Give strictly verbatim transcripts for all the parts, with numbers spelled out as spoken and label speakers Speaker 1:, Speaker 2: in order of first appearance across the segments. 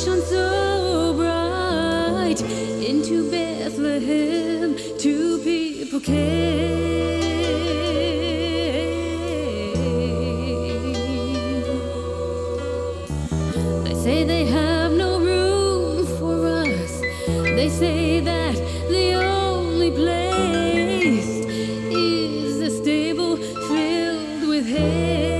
Speaker 1: shone so bright. Into Bethlehem, two people came. They say they have no room for us. They say that the only place is a stable filled with hay.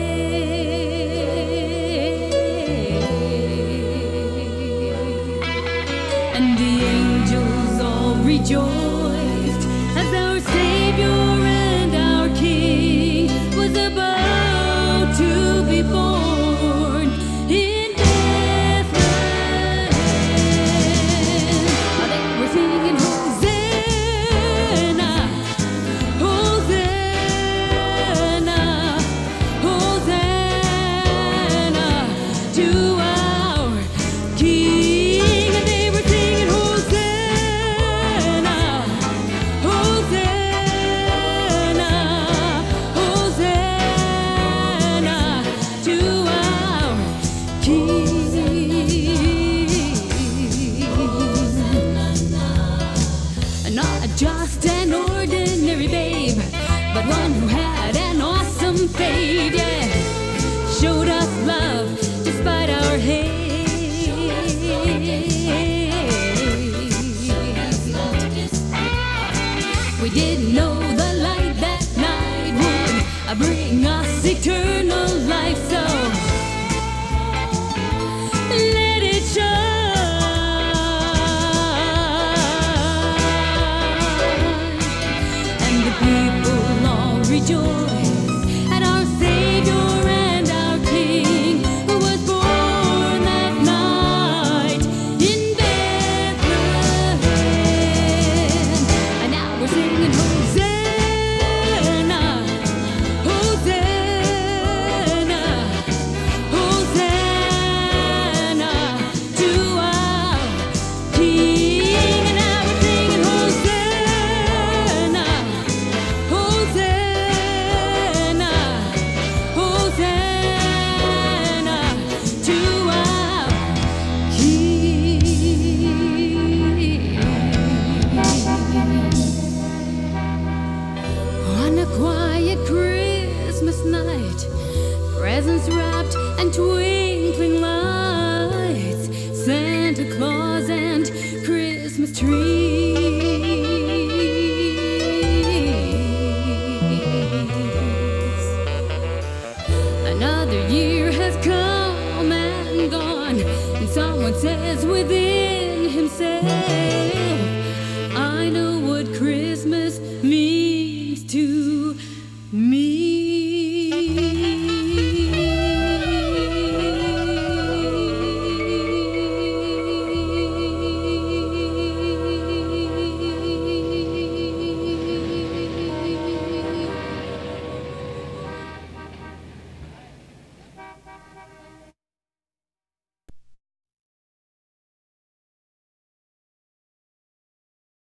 Speaker 1: And the angels all rejoiced as our Savior and our King was about to be born in Bethlehem. They were singing Hosanna, Hosanna, Hosanna to our King. And they were singing Hosanna, Hosanna, Hosanna to our King. Not just an ordinary babe, but one who had an awesome faith, yeah. Showed us love despite our hate. We didn't know the light that night would uh, bring us eternal life, so let it shine. And the people all rejoice at our Savior and our King, who was born that night in Bethlehem. And now we're singing Hosanna, Hosanna, Hosanna to our King. And now we're singing Hosanna, Hosanna, Hosanna to our King. On a quiet Christmas night, presents wrapped and twinkling lights, Santa Claus and Christmas trees. Another year